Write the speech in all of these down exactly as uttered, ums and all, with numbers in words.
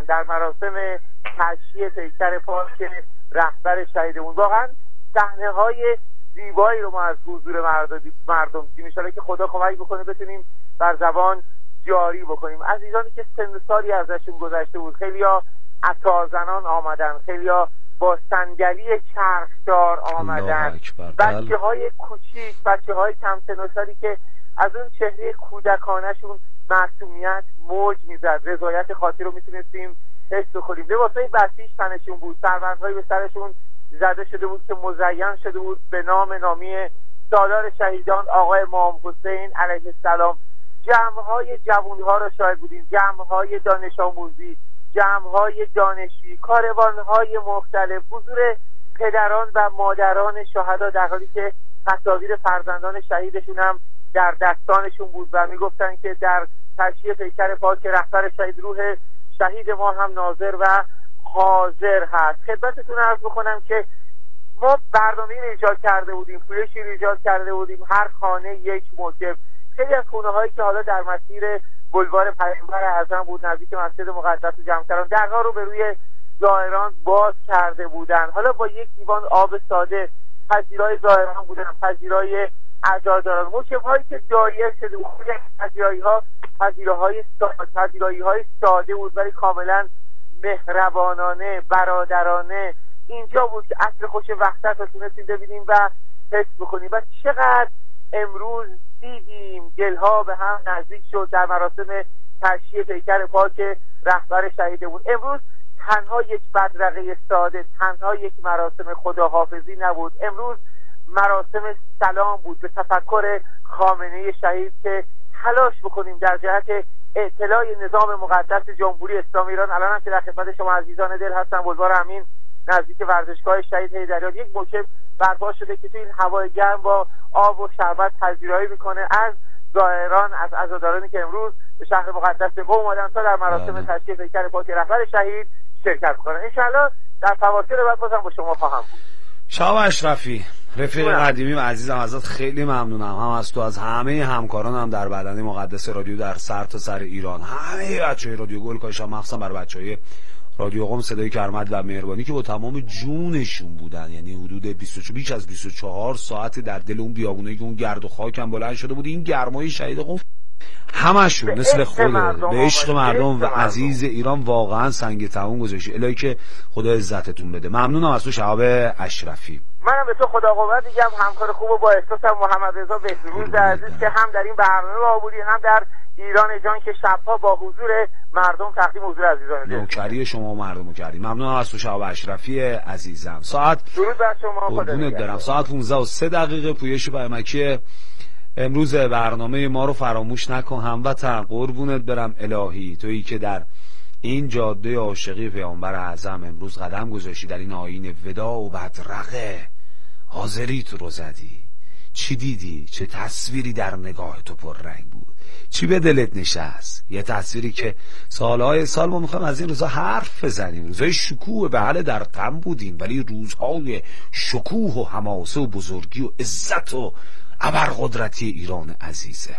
بودن در مراسم تشییع پیکر پاک رهبر شهیدمون. واقعا صحنه های زیبایی رو ما از حضور مردم دیدیم. ان شاءالله که خدا کمک بکنه بتونیم بر زبان جاری بکنیم. عزیزانی که سن سالی ازشون گذشته بود، خیلیا عطارزنان آمدن، خیلیا با صندلی چرخدار آمدن، بچه های کوچیک، بچه های کم سن و سالی که از اون چهره کودکانشون معصومیت موج میزد، رضایت خاطر رو میتونستیم حس بکنیم. لباسای بسیج تنشون بود، سربندهایی به سرشون زده شده بود که مزین شده بود به نام نامی سالار شهیدان آقای امام حسین علیه السلام. جمع‌های جوان‌ها را شاهد بودیم، جمع‌های دانش آموزی، جمع‌های دانشجویی، کاروان‌های مختلف، حضور پدران و مادران شهدا در حالی که تصاویر فرزندان شهیدشون هم در دستانشون بود و میگفتن که در تشییع پیکر پاک رهبر شهید روح شهید ما هم ناظر و حاضر هست. خدمتتون عرض بکنم که ما برنامه‌ای رو ایجاد کرده بودیم، پویشی رو ایجاد کرده بودیم، هر خانه یک موکب. خیلی از خونه‌هایی که حالا در مسیر بلوار پیامبر اعظم بود نزدیک مسجد مقدس جمکران، درها رو به روی زائران باز کرده بودن. حالا با یک لیوان آب ساده پذیرای زائران بودن، پذیرای عزاداران، موکب‌هایی که دایره شده بود. پذیرایی‌ها پذیرایی‌های ساده، پذیرایی‌های ساده بود ولی کاملا مهربانانه، برادرانه. اینجا بود که عصر خوش وحدت رو تونستیم ببینیم و حس بکنیم و چقدر امروز دیدیم دلها به هم نزدیک شد در مراسم تشییع پیکر پاک رهبر شهیدمون. امروز تنها یک بدرقه ساده، تنها یک مراسم خداحافظی نبود، امروز مراسم سلام بود به تفکر خامنه‌ای شهید که تلاش بکنیم در جهت اطلاع نظام مقدس جمهوری اسلامی ایران. الان هم که در خدمت شما عزیزان دل هستم، بلوار امین نزدیک ورزشگاه شهید حیدریان یک موکب برپا شده که توی این هوای گرم با آب و شربت پذیرایی میکنه از زائران، از عزادارانی که امروز به شهر مقدس قم اومدن تا در مراسم تشییع پیکر پاک رهبر شهید شرکت کنن. انشاءالله در فواصل بعد بازم با شما خواهم بود. شاه اشرفی، رفیق قدیمی و عزیزم، ازت خیلی ممنونم، هم از تو، از همه همکارانم در بدنه مقدس رادیو در سر تا سر ایران، همه بچهای رادیو گل کاشان، مخصوصا برای بچهای رادیو قم صدای کرمد و مهربانی که با تمام جونشون بودن، یعنی حدود بیست و چهار بیش از بیست و چهار ساعت در دل اون بیابونه که اون گرد و خاکم بلند شده بود. این گرمای شهید قم همشون مثل خوده به عشق مردم و عزیز ایران واقعا سنگ تموم گذاشتی. الهی که خدا عزتتون بده. ممنونم از تو شهاب اشرفی. منم به تو خدا قوت میگم، همکار خوب و با احساسم محمد رضا بهروز عزیز که هم در این برنامه با بودی، هم در ایران جان که شبها با حضور مردم تقدیم حضور عزیزان دل. نوکری شما و مردم کردیم. ممنونم از تو شهاب اشرفی عزیزم. ساعت درود بر شما، خدا نگهدار. ساعت پانزده و سه دقیقه پویش پیامکی امروز برنامه ما رو فراموش نکن هموطن. قربونت برم الهی، تویی که در این جاده عاشقی پیامبر اعظم امروز قدم گذاشتی، در این آیین ودا و بدرقه حاضری تو رو زدی. چی دیدی؟ چه تصویری در نگاه تو پر رنگ بود؟ چی به دلت نشست؟ یه تصویری که سالهای سال ما میخوایم از این روزها حرف بزنیم، روزهای شکوه، بله در غم بودیم ولی روزهای شکوه و حماسه و بزرگی و عزت و ابرقدرتی ایران عزیزه.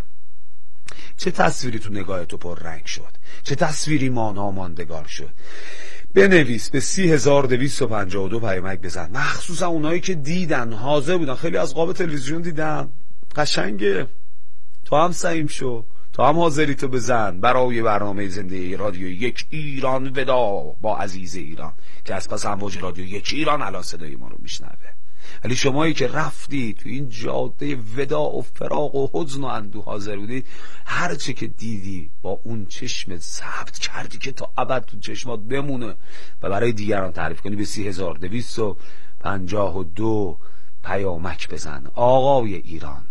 چه تصویری تو نگاه تو پر رنگ شد؟ چه تصویری مانا ماندگار شد؟ بنویس، به سی هزار دویست و پنجاه و دو پیامک بزن، مخصوصا اونایی که دیدن، حاضر بودن. خیلی از قاب تلویزیون دیدم، قشنگه. تو هم سعیم شو، تو هم حاضری تو بزن برای برنامه زنده رادیو یک ایران ودا با عزیز ایران که از پس امواج رادیو یک ایران الان صدای ما رو میشنوه. ولی شمایی که رفتی تو این جاده ودا و فراق و حزن و اندوه حاضر بودی، هر چه که دیدی با اون چشمت ثبت کردی که تا ابد تو چشمات بمونه و برای دیگران تعریف کنی. به سی هزار دویست و پنجاه و دو پیامک بزن. آقای ایران،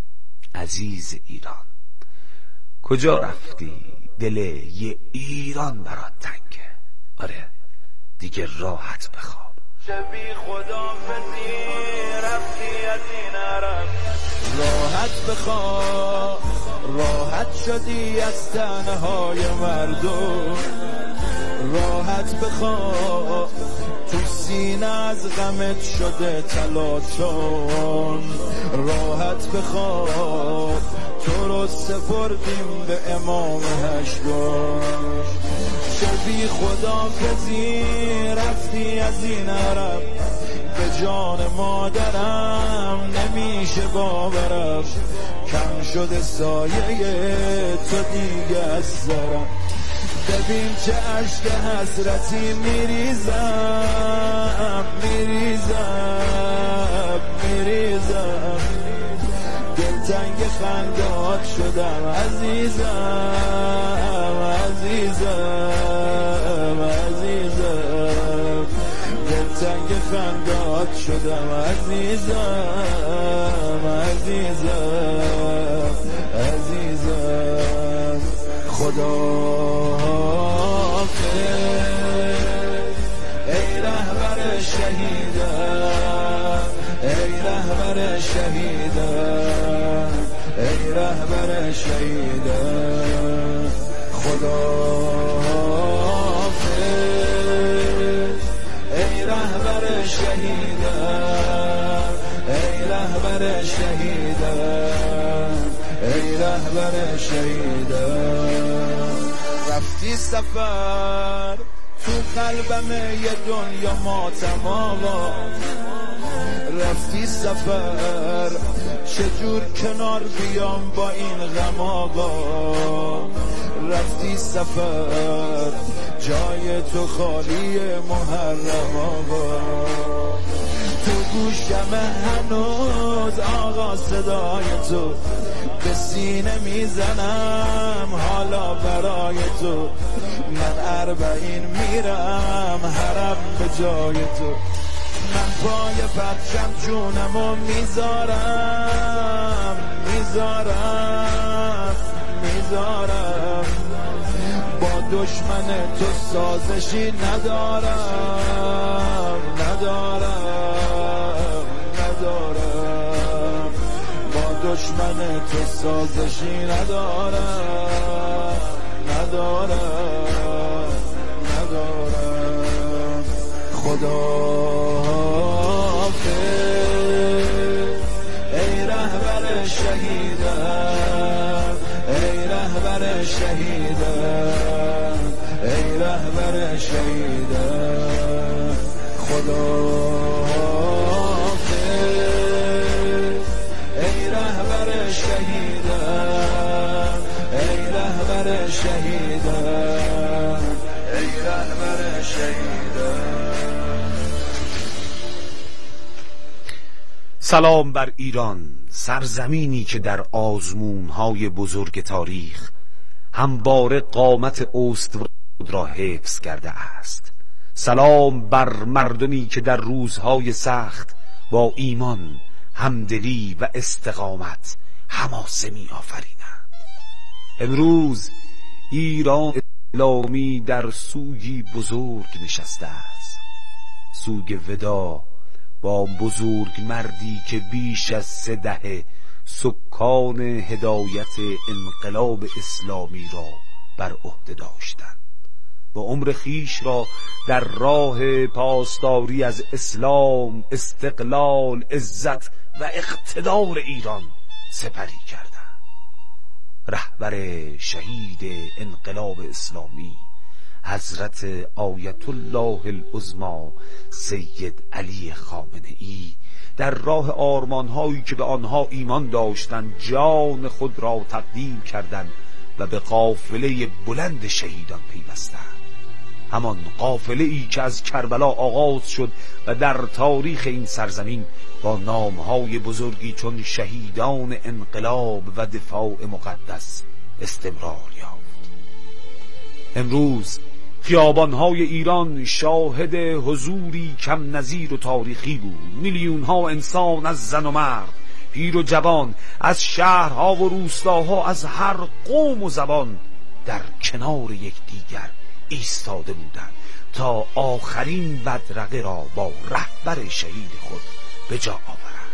عزیز ایران، کجا رفتی؟ دل یه ایران برات تنگه. آره دیگه راحت بخواب. شبی خدا فتی رفتی از این عرب، راحت بخواب، راحت شدی از تنهای مردم، راحت بخواب، تو سینه از غمت شده تلاطم، راحت بخواب، تو رو سپردیم به امام هشتم. بی خدافزی رفتی از این عرب، به جان مادرم نمیشه باورم، کم شده سایه تو دیگه از سرم. ببین چه عشق حسرتی میریزم میریزم میریزم، دلتنگ خندهات شدم عزیزم عزیزم عزیزم، دلتنگ خندهات شدم عزیزم عزیزم عزیزم. خدا ای رهبر شهیدم، ای رهبر شهیدم، ای رهبر شهیدم. خدا ای رهبر شهیدم، ای رهبر شهیدم، ای رهبر شهیدم. رفتی سفر تو قلبم یه دنیا ماتم آقا، رفتی سفر چجور کنار بیام با این غم آقا، رفتی سفر جای تو خالی محرم آقا، تو گوشم هنوز آقا صدای تو، به سینه میزنم حالا برای تو، من اربعین میرم حرم به جای تو، من پای پرچم جونمو میذارم میذارم میذارم، با دشمن تو سازشی ندارم ندارم ندارم، با دشمن تو سازشی ندارم ندارم ندارم. خدا ای رهبر شهیدم، ای رهبر شهیدم، ای رهبر شهیدم. خدا ای رهبر شهیدم، ای رهبر شهیدم، ای رهبر شهیدم. سلام بر ایران، سرزمینی که در آزمونهای بزرگ تاریخ همواره قامت استوار را حفظ کرده است. سلام بر مردمی که در روزهای سخت با ایمان، همدلی و استقامت حماسه می آفرینند. امروز ایران اسلامی در سوگی بزرگ نشسته است، سوگ ودا با بزرگ مردی که بیش از سه دهه سکان هدایت انقلاب اسلامی را بر عهده داشتند و عمر خیش را در راه پاسداری از اسلام، استقلال، عزت و اقتدار ایران سپری کردند. رهبر شهید انقلاب اسلامی حضرت آیت الله العظمی سید علی خامنه‌ای در راه آرمان‌هایی که به آنها ایمان داشتند جان خود را تقدیم کردند و به قافله بلند شهیدان پیوستند. همان قافله‌ای که از کربلا آغاز شد و در تاریخ این سرزمین با نام‌های بزرگی چون شهیدان انقلاب و دفاع مقدس استمرار یافت. امروز خیابان‌های ایران شاهد حضوری کم نظیر و تاریخی بود. میلیون‌ها انسان از زن و مرد، پیر و جوان، از شهرها و روستاها، از هر قوم و زبان در کنار یکدیگر ایستاده بودند تا آخرین بدرقه را با رهبر شهید خود به جا آورند.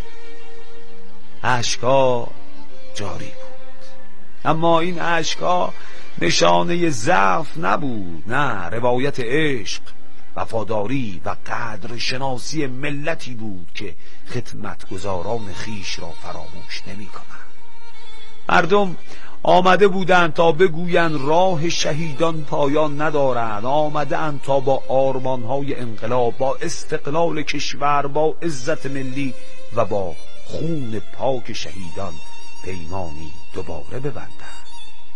اشک‌ها جاری بود، اما این اشک‌ها نشانه ضعف نبود، نه، روایت عشق، وفاداری و قدر شناسی ملتی بود که خدمتگزاران خیش را فراموش نمی کنند. مردم آمده بودند تا بگویند راه شهیدان پایان ندارند، آمده اند تا با آرمانهای انقلاب، با استقلال کشور، با عزت ملی و با خون پاک شهیدان پیمانی دوباره ببندند.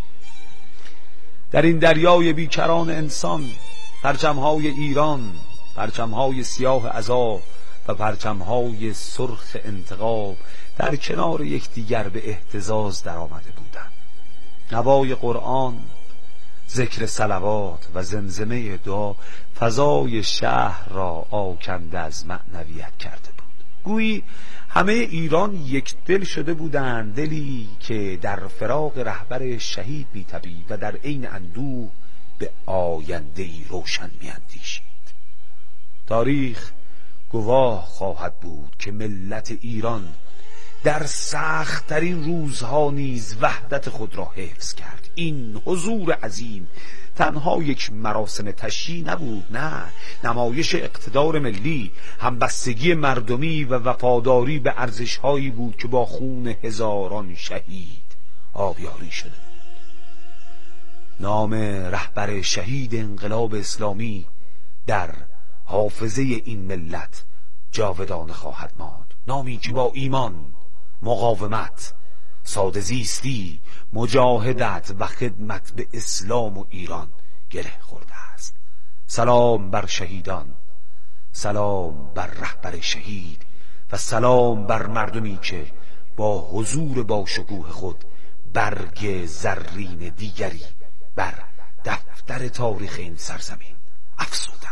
در این دریای بیکران انسان پرچمهای ایران، پرچمهای سیاه عذاب و پرچمهای سرخ انتقام در کنار یکدیگر به اهتزاز در آمده بودند. نوای قرآن، ذکر صلوات و زمزمه دعا فضای شهر را آکنده از معنویت کرده بود. گویی همه ایران یک دل شده بودند، دلی که در فراق رهبر شهید می‌تپید و در عین اندوه به آینده‌ای روشن می‌اندیشید. تاریخ گواه خواهد بود که ملت ایران در سخت‌ترین روزها نیز وحدت خود را حفظ کرد. این حضور عظیم تنها یک مراسم تشییع نبود، نه، نمایش اقتدار ملی، همبستگی مردمی و وفاداری به ارزش‌هایی بود که با خون هزاران شهید آبیاری شده بود. نام رهبر شهید انقلاب اسلامی در حافظه این ملت جاودانه خواهد ماند. نامی که با ایمان، مقاومت، ساده زیستی، مجاهدت و خدمت به اسلام و ایران گره خورده است. سلام بر شهیدان، سلام بر رهبر شهید و سلام بر مردمی که با حضور با شکوه خود برگ زرین دیگری بر دفتر تاریخ این سرزمین افزودند.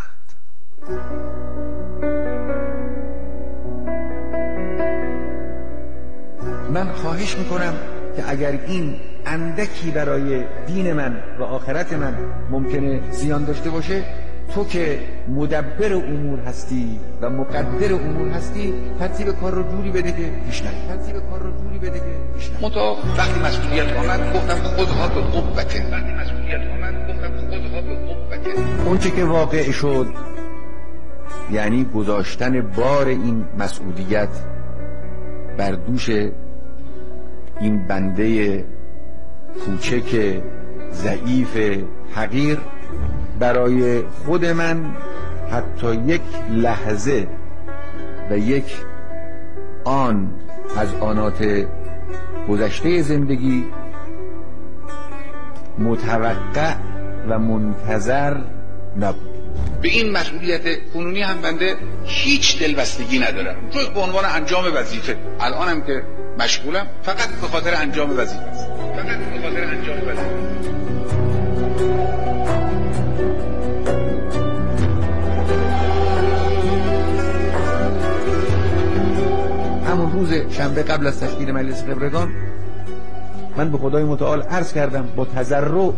من خواهش میکنم که اگر این اندکی برای دین من و آخرت من ممکنه زیان داشته باشه، تو که مدبر امور هستی و مقدر امور هستی، ترتیب کار رو جوری بده که پیش نره. ترتیب کار رو جوری بده که پیش نره. منتها وقتی مسئولیت آمد گفتم خودها به قوته. وقتی مسئولیت آمد گفتم خودها به قوته. اون چه که واقع شد یعنی گذاشتن بار این مسئولیت بر دوش این بنده کوچک ضعیف حقیر. برای خود من حتی یک لحظه و یک آن از آنات گذشته زندگی متوقع و منتظر نبود. به این مسئولیت کنونی هم بنده هیچ دلبستگی ندارم، جز به عنوان انجام وظیفه. الانم که مشغولم فقط به خاطر انجام وظیفه است. فقط به خاطر انجام وظیفه. همون روز شنبه قبل از تشکیل مجلس خبرگان من به خدای متعال عرض کردم با تضرع،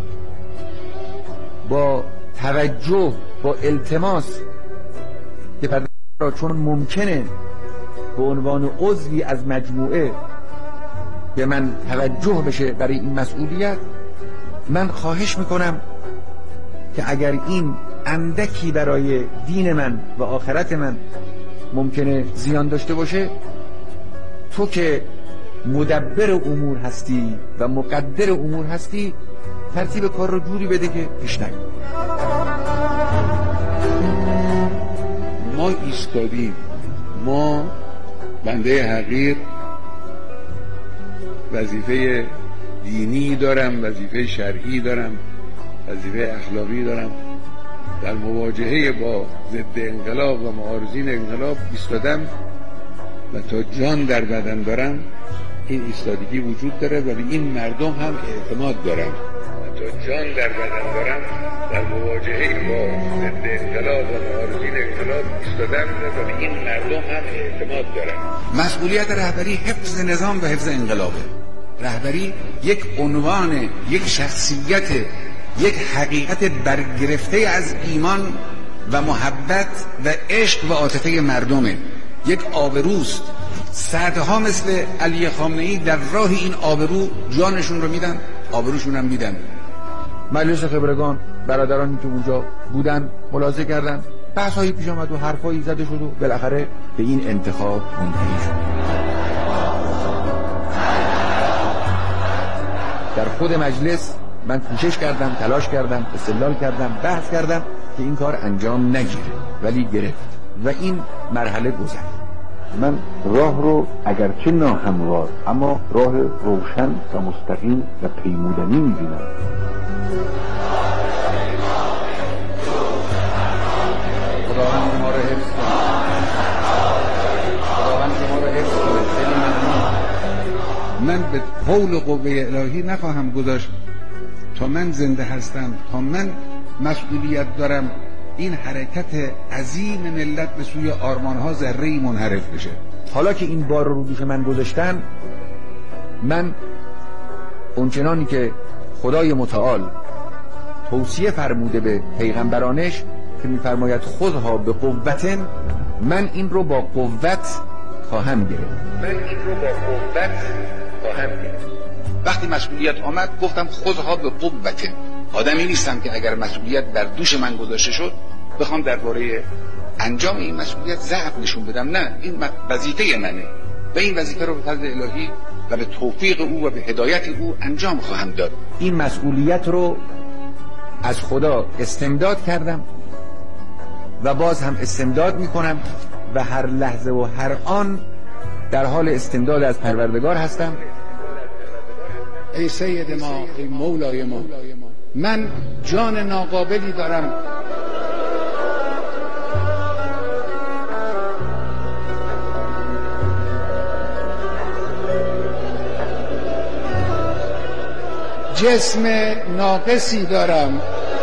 با توجه، با التماس که پدر را چون ممکنه به عنوان عضوی از مجموعه به من توجه بشه برای این مسئولیت، من خواهش میکنم که اگر این اندکی برای دین من و آخرت من ممکنه زیان داشته باشه، تو که مدبر امور هستی و مقدر امور هستی، ترتیب کار رو جوری بده که پیش نره. ما ایستادیم، ما بنده حقیر وظیفه دینی دارم، وظیفه شرعی دارم، وظیفه اخلاقی دارم. در مواجهه با ضد انقلاب و معارضین انقلاب ایستادم و تا جان در بدن دارم این ایستادگی وجود داره و به این مردم هم اعتماد دارم. و تا جان در بدن دارم در مواجهه با ضد انقلاب و معارضین انقلاب ایستادم و به این مردم هم اعتماد دارم. مسئولیت رهبری حفظ نظام و حفظ انقلابه. رهبری یک عنوان، یک شخصیت، یک حقیقت برگرفته از ایمان و محبت و عشق و عاطفه مردمه. یک آبروست. صدها مثل علی خامنه‌ای در راه این آبرو جانشون رو میدن، آبروشون هم میدن. مجلس خبرگان برادرانی که اونجا بودن ملاحظه کردن، بحثایی پیش آمد و حرفایی زده شد و بالاخره به این انتخاب منتهی شد. در خود مجلس من کوشش کردم، تلاش کردم، استدلال کردم، بحث کردم که این کار انجام نگیره، ولی گرفت و این مرحله گذشت. من راه رو اگرچه ناهموار اما راه روشن و مستقیم و پیمودنی می‌بینم. خداوند شما را حفظ کنه. خداوند شما را حفظ کنه. خیلی ممنون. من به قول قوه الهی نخواهم گذاشت تا من زنده هستم، تا من مسئولیت دارم این حرکت عظیم ملت به سوی آرمانها ذره‌ای منحرف بشه. حالا که این بار رو دوش من گذاشتن، من اونچنانی که خدای متعال توصیه فرموده به پیغمبرانش که میفرماید خودها به قوتن، من این رو با قوت خواهم گرفت. من این رو با قوت خواهم گرفت. وقتی مسئولیت آمد گفتم خودها به قوتن. آدمی نیستم که اگر مسئولیت بر دوش من گذاشته شد بخوام درباره انجام این مسئولیت ضعف نشون بدم. نه، این وظیفه منه و این وظیفه رو به فضل الهی و به توفیق او و به هدایت او انجام خواهم داد. این مسئولیت رو از خدا استمداد کردم و باز هم استمداد میکنم و هر لحظه و هر آن در حال استمداد از پروردگار هستم. ای سید ما، ای مولای ما، من جان ناقابلی دارم. جسم ناقصی دارم.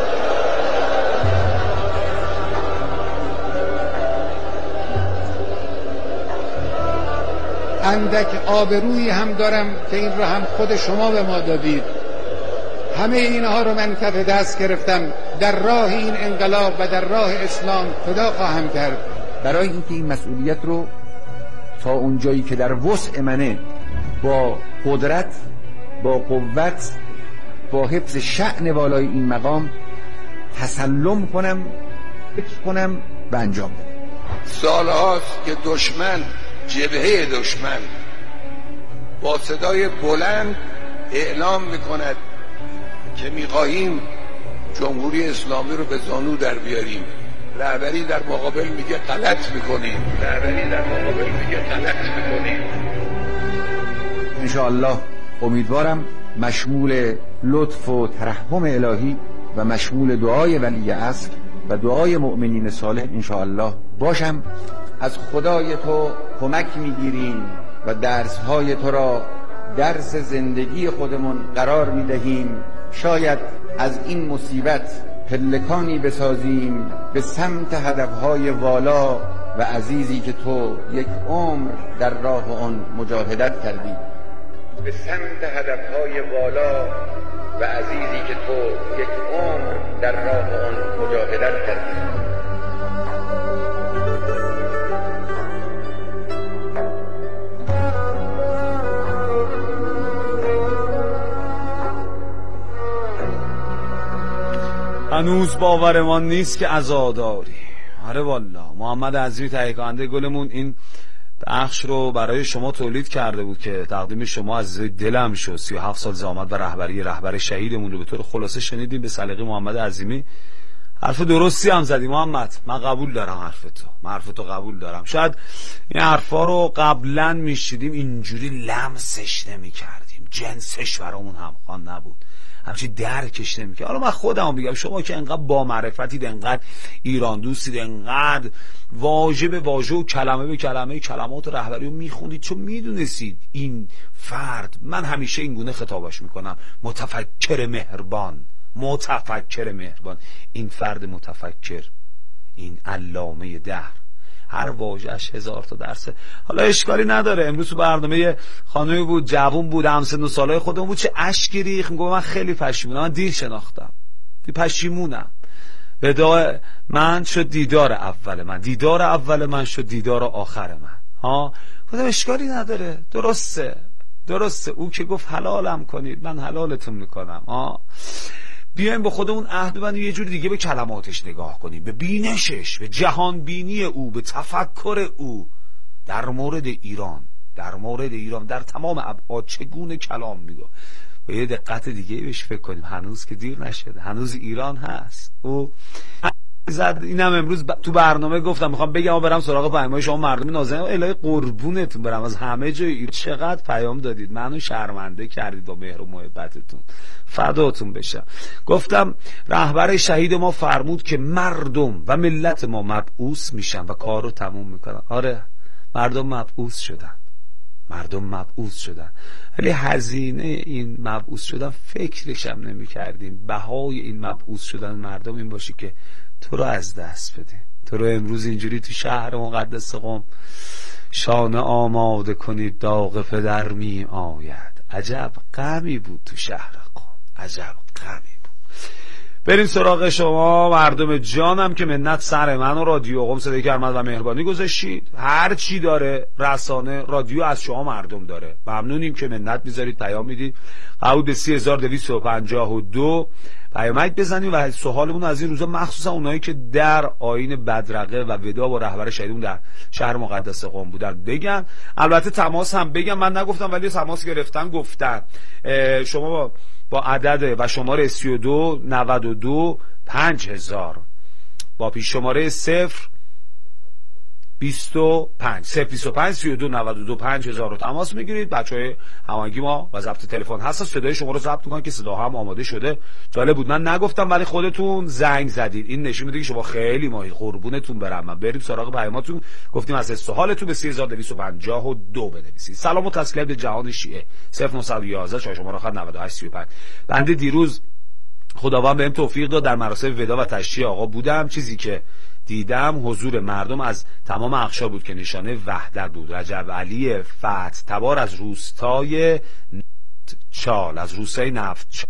اندک آبرویی هم دارم که این را هم خود شما به ما دادید. همه اینها رو من کف دست گرفتم، در راه این انقلاب و در راه اسلام فدا خواهم کرد. برای اینکه این مسئولیت رو تا اون جایی که در وسع منه با قدرت، با قوت، با حفظ شأن والای این مقام تسلم کنم، حفظ کنم و انجام بدم. سالهاست که دشمن، جبهه دشمن با صدای بلند اعلام میکند که میخواهیم جمهوری اسلامی رو به زانو در بیاریم. رهبری در مقابل میگه غلط میکنیم. رهبری در مقابل میگه غلط میکنیم. انشاءالله امیدوارم مشمول لطف و ترحم الهی و مشمول دعای ولی عصر و دعای مؤمنین صالح انشاءالله باشم. از خدای تو کمک میگیریم و درسهای تو را درس زندگی خودمون قرار میدهیم. شاید از این مصیبت پلکانی بسازیم به سمت هدفهای والا و عزیزی که تو یک عمر در راه آن مجاهدت کردی. به سمت هدفهای والا و عزیزی که تو یک عمر در راه آن مجاهدت کردی. هنوز باورمان نیست که عزاداری. آره والا محمد عزیزی تهیه کننده گلمون این بخش رو برای شما تولید کرده بود که تقدیم شما از دلم شد. سی و هفت سال زحمت و رهبری رهبر شهیدمون رو به طور خلاصه شنیدیم به سلیقه محمد عظیمی. حرف درستی هم زدی محمد، من قبول دارم حرف تو، من حرف تو قبول دارم. شاید این حرفا رو قبلا میشیدیم اینجوری لمسش نمی کردیم، جنسش برامون همخوان نبود، همچی درکش نمیکنه. حالا من خودم میگم شما که انقدر با معرفتید، انقدر ایران دوستید، انقدر واژه به واژه و کلمه به کلمه کلمات رهبری رو میخوندید، چون میدونستید این فرد، من همیشه این گونه خطابش میکنم، متفکر مهربان، متفکر مهربان، این فرد متفکر، این علامه دهر، هر واژه‌اش هزار تا درسه. حالا اشکالی نداره. امروز تو برنامه خانمی بود، جوون بود، همسن و سالای خودمون بود، چه اشکی ریخت، میگم من خیلی پشیمونم، من دیر شناختم، دی پشیمونم. وداع من شد دیدار اول من، دیدار اول من شد دیدار آخر من. ها گفتم اشکالی نداره، درسته درسته، او که گفت حلالم کنید من حلالتون میکنم. ها بیایم با خودمون عهد ببندیم یه جور دیگه به کلماتش نگاه کنیم، به بینشش، به جهان بینی او، به تفکر او در مورد ایران، در مورد ایران در تمام ابعاد چگونه کلام میگه. و یه دقت دیگه بهش فکر کنیم، هنوز که دیر نشده، هنوز ایران هست. او زد اینم امروز ب... تو برنامه گفتم میخوام بگم برم سراغ پیام‌های شما مردم نازنین. الهی قربونتون برم، از همه جای چقدر پیام دادید، منو شرمنده کردید با مهر و محبتتون، فداتون بشم. گفتم رهبر شهید ما فرمود که مردم و ملت ما مبعوث میشن و کارو تموم میکنن. آره مردم مبعوث شدن، مردم مبعوث شدن، ولی هزینه این مبعوث شدن فکرش هم نمی کردیم. بهای این مبعوث شدن مردم این باشه که تو رو از دست بده. تو رو امروز اینجوری تو شهر مقدس قم شانه آماده کنید داغ پدر می آید. عجب غمی بود تو شهر قم، عجب غمی بود. بریم سراغ شما مردم جانم که منت سر من و رادیو قم صدای کرمد و مهربانی گذاشتید. هر چی داره رسانه رادیو از شما مردم داره. ممنونیم که منت میذارید، پیام میدید. قعود سی هزار دویست و پنجاه و دو پیامک بزنید و سوالمون از این روزا مخصوصا اونایی که در آیین بدرقه و ودا با رهبر شهیدمون در شهر مقدس قم بودن بگن. البته تماس هم بگم، من نگفتم ولی تماس گرفتن گفتن. شما با با عدد و شماره سی و دو نود و دو پنج هزار با پیش شماره صفر بیست و پنج صفر بیست و پنج سی و دو نود و دو پنج هزار رو تماس میگیرید. بچهای هماهنگی ما و ضبط تلفن هست، صدای شما رو ضبط میکنن که صدا هم آماده شده. جالب بود، من نگفتم ولی خودتون زنگ زدید. این نشون میده که شما خیلی ماهی، قربونتون برم. من بریم سراغ پیاماتون. گفتیم از سوالتون به سی هزار دویست و پنجاه و دو بنویسید. سلام و تسلیت به جهان شیعه. صفر نهصد و یازده شاه شماره آخر نود و هشت سی و پنج. بنده دیروز خداوند بهم توفیق داد در مراسم ودا و تشییع آقا بودم. چیزی که دیدم حضور مردم از تمام اقشار بود که نشانه وحدت بود. رجب علی فتح تبار از روستای چال، از روستای نفت چال.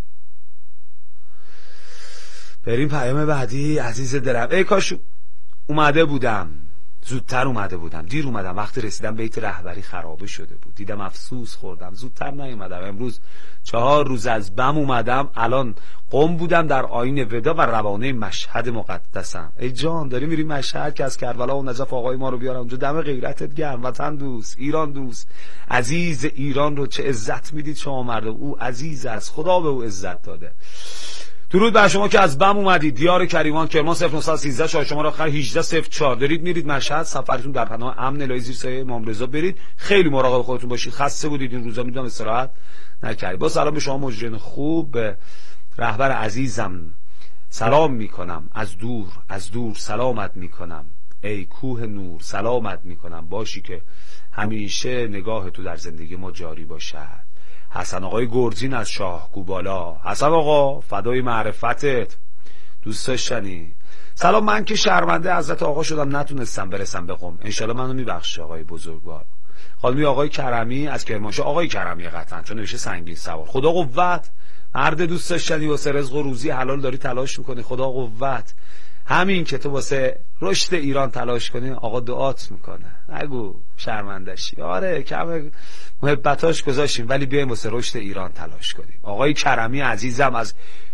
بریم پیام بعدی. عزیز دلم، ای کاش اومده بودم، زودتر اومده بودم، دیر اومدم. وقتی رسیدم بیت رهبری خرابه شده بود، دیدم افسوس خوردم، زودتر نیومدم. امروز چهار روز از بم اومدم، الان قم بودم در آیین ودا و روانه مشهد مقدسم. ای جان داری میری مشهد که از کربلا و نجف آقای ما رو بیارم اونجا. دم غیرتت گرم. وطن دوست، ایران دوست، عزیز ایران رو چه عزت میدید شما مردم. او عزیز است، خدا به او عزت داده. درود بر شما که از بم اومدید. دیار کریمان کرمان صفر نهصد و سیزده شاه شماره آخر هجده صفر چهار. دارید میرید مشهد، سفرتون در پناه امن الهی زیر سایه امام رضا برید. خیلی مراقب خودتون باشید. خسته بودید این روزا، میدونم استراحت نکردید. با سلام به شما مجرم خوب، به رهبر عزیزم سلام میکنم. از دور از دور سلامت میکنم. ای کوه نور سلامت میکنم. باشی که همیشه نگاه تو در زندگی ما جاری باشد. حسن آقای گرجین از شاهگو بالا. حسن آقا فدای معرفتت، دوست داشتنی. سلام، من که شرمنده حضرت آقا شدم نتونستم برسم به قم. انشالله منو میبخشه آقای بزرگوار. خانمی آقای کرمی از کرمانشاه. آقای کرمی قطعا چون نوشته سنگین سوار. خدا قوت، مرد دوست داشتنی، واسه رزق و روزی حلال داری تلاش میکنی. خدا قوت. همین که تو واسه رشد ایران تلاش کنی آقا دعات میکنه. نگو شرمندشی. آره کم محبتاش گذاشتیم ولی بیایم واسه رشد ایران تلاش کنیم. آقای کرمی عزیزم از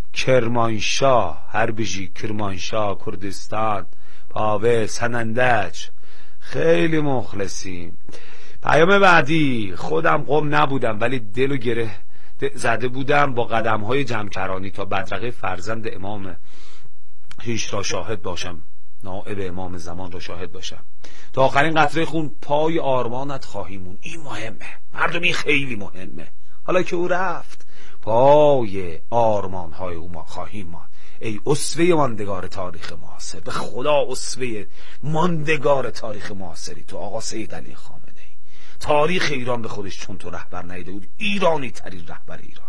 کرمانشاه، هر بجی کرمانشاه، کردستان، پاوه، سنندج، خیلی مخلصیم. پیام بعدی. خودم قم نبودم ولی دل و گره زده بودم با قدم‌های جمکرانی تا بدرقه فرزند امام هیچ را شاهد باشم، نائب امام زمان را شاهد باشم. تا آخرین قطره خون پای آرمانت خواهیمون. این مهمه مردمی، خیلی مهمه. حالا که او رفت پای آرمانهای او ما خواهیم ما. ای اسوه ماندگار تاریخ معاصر، به خدا اسوه ماندگار تاریخ معاصری تو آقا سید علی خامنه‌ای. تاریخ ایران به خودش چون تو رهبر نیده بود، ایرانی ترین رهبر ایران.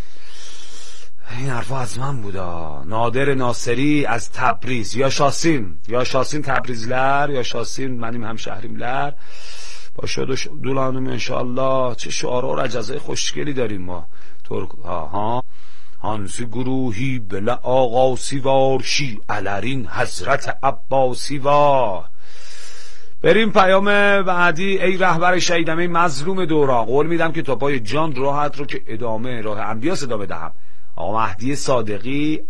این حرفا از من بودا. نادر ناصری از تبریز. یا شاسین، یا شاسین تبریز لر، یا شاسین منیم هم شهریم لر. با شد و دولانم انشاءالله. چه شعارها و رجزای خوشگلی داریم ما ترک ها ها. هانسی گروهی بلا آقاسی وار، شی علرین حضرت عباسی وار. بریم پیام بعدی. ای رهبر شهیدمه مظلوم دوران، قول میدم که تا پای جان راحت رو که ادامه راه انبیاء صدا بدهم. آقا مهدی صادقی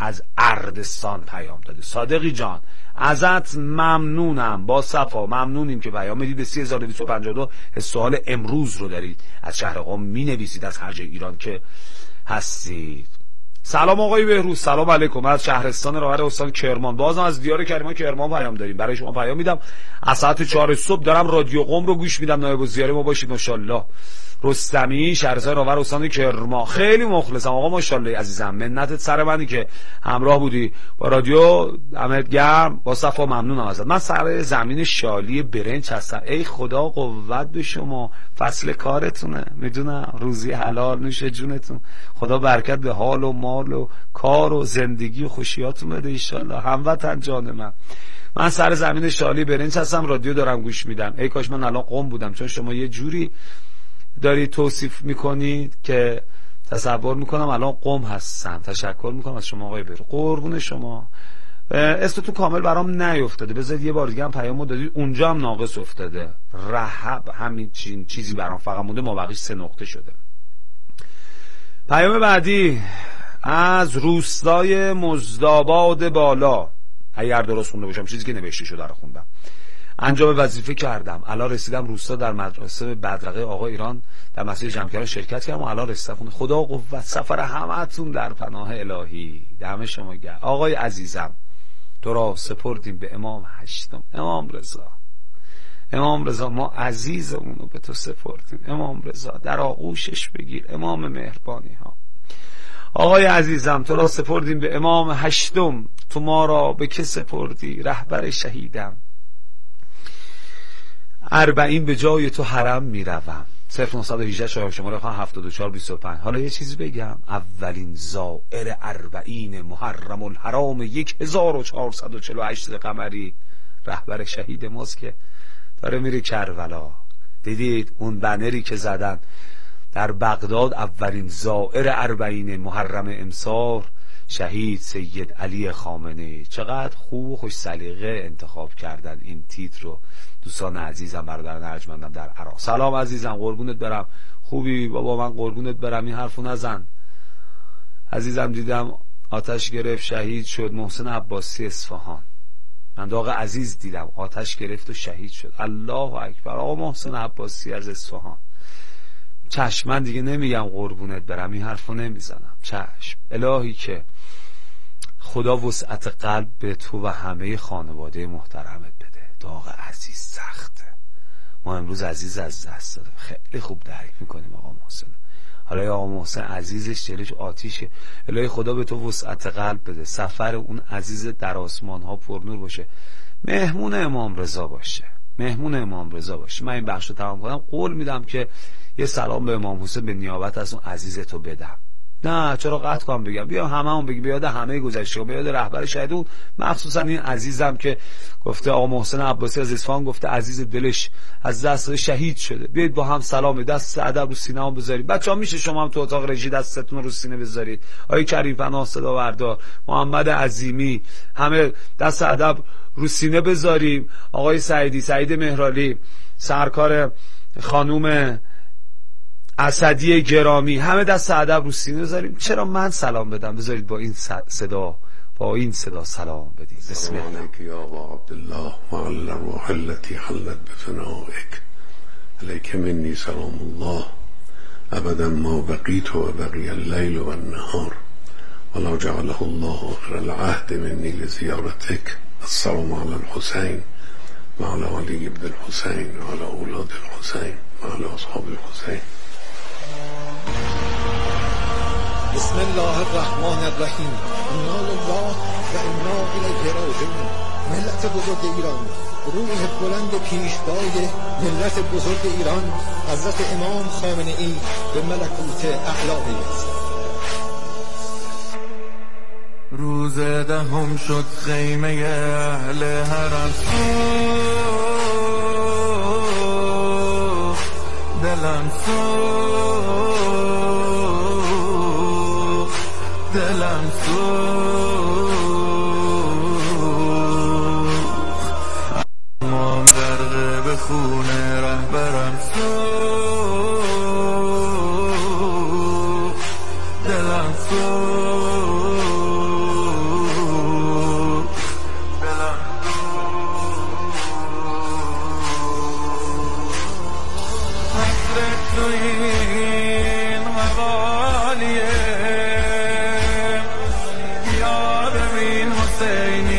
از اردستان پیام داده. صادقی جان ازت ممنونم، با صفا ممنونیم که پیام میدید به سی هزار و دویست و پنجاه و دو. سوال امروز رو دارید از شهر قم می نویسید، از هر جای ایران که هستید. سلام آقای بهروز، سلام علیکم. من از شهرستان راهر استان کرمان، بازم از دیار کریمان کرمان پیام داریم. برای شما پیام میدم. از ساعت چهار صبح دارم رادیو قم رو گوش میدم. نایب الزیاره ما باشید ماشاءالله. رستمی، شهرستان راهر استان کرمان. خیلی مخلصم آقا ماشاءالله عزیزم. منتت سر منی که همراه بودی با رادیو. دمت گرم، با صفا ممنونم ازت. من سر زمین شالی برنج هستم. ای خدا قوت به شما، فصل کارتونه، میدونم روزی حلال نوش جونتون. خدا برکت به حال و مال و کار و زندگی و خوشیاتون بده ان شاء الله. هموطن جان من، من سر زمین شالی برنج هستم، رادیو دارم گوش میدم. ای کاش من الان قم بودم، چون شما یه جوری دارید توصیف میکنید که تصور میکنم الان قم هستم. تشکر میکنم از شما آقای برو، قربون شما. اسمتون کامل برام نیافتاده، بذارید یه بار دیگه هم پیامو دادید، اونجا هم ناقص افتاده. رهب همین چیزی برام فقط مونده، ما بقیش سه نقطه شده. پیام بعدی از روستای مزداباد بالا، اگر درست خونده باشم چیزی که نوشته شده رو خوندم. انجام وظیفه کردم، الان رسیدم روستا، در مدرسه بدرقه آقا ایران در مسیر جمع کردن شرکت کردم و الان رسیدم خونه. خدا قوت، سفر همتون در پناه الهی. دم شما گرم. آقای عزیزم تو را سپردیم به امام هشتم، امام رضا. امام رضا ما عزیزمون رو به تو سپردیم. امام رضا در آغوشش بگیر، امام مهربانی ها. آقای عزیزم تو را سپردیم به امام هشتم، تو ما را به که سپردی؟ رهبر شهیدم. اربعین به جای تو حرم میروم. صفر نه یک هشت شماره شماره هفتاد و چهار بیست و پنج. حالا یه چیزی بگم، اولین زائر اربعین محرم الحرام یک هزار و چهارصد و چهل و هشت قمری رهبر شهید ماست که داره میره کربلا. دیدید اون بنری که زدن در بغداد؟ اولین زائر اربعین محرم امسال شهید سید علی خامنه‌ای. چقدر خوب و خوش سلیقه انتخاب کردن این تیتر رو دوستان عزیزم، برادران ارجمندم در عراق. سلام عزیزم، قربونت برم. خوبی بابا؟ من قربونت برم. این حرفو نزن عزیزم. دیدم آتش گرفت شهید شد محسن عباسی اصفهان. من داغ عزیز دیدم آتش گرفت و شهید شد. الله اکبر. آقا محسن عباسی از اصفهان. چشم، من دیگه نمیگم قربونت برم، این حرفو نمیزنم. چشم. الهی که خدا وسعت قلب به تو و همه خانواده محترمت بده. داغ عزیز سخته. ما امروز عزیز از دست دادیم. خیلی خوب تعریف میکنیم آقا محسن. حالا یا آقا محسن عزیزش جلوش آتیشه. الهی خدا به تو وسعت قلب بده، سفر اون عزیز در آسمان ها پرنور باشه، مهمون امام رضا باشه، مهمون امام رضا باشه. من این بخش رو تمام کنم، قول میدم که یه سلام به امام حسین به نیابت از اون عزیز تو بدم. نه چرا قطع کنم بگم، بیا همه هم بگی، بیاد همه گذشته، بیاد رهبر شهیدون، مخصوصا این عزیزم که گفته آقا محسن عباسی از اصفهان، گفته عزیز دلش از دست شهید شده. بیاید با هم سلام، دست ادب رو سینه هم بذارید. بچه‌ها میشه شما هم تو اتاق رژی دستتون رو سینه بذارید. آقای کریم پناه صدا بردار، محمد عظیمی، همه دست ادب رو سینه بذاریم. آقای سعیدی، سعید مهرالی، سرکار خانوم اسدی گرامی، همه دست ادب رو سینه بذاریم. چرا من سلام بدم؟ بذارید با این صدا، با این صدا سلام بدید. بسم الله. علیک یا ابا عبدالله و علی الروح التي حلت بفنائک، علیک منی سلام الله ابدا ما بقیت و بقی اللیل و النهار ولا جعله الله آخر العهد منی لزیارتک. السلام علی الحسین و علی علی ابن الحسین و علی اولاد الحسین و علی اصحاب الحسین. بسم الله الرحمن الرحیم. انا لله و انا الیه راجعون. ملت بزرگ ایران، روح بلند پیشوای ملت بزرگ ایران حضرت امام خامنه ای به ملکوت اعلا برسد. روز دهم شد خیمه اهل حرم سوخت، دلم سوخت، دلم سوخت.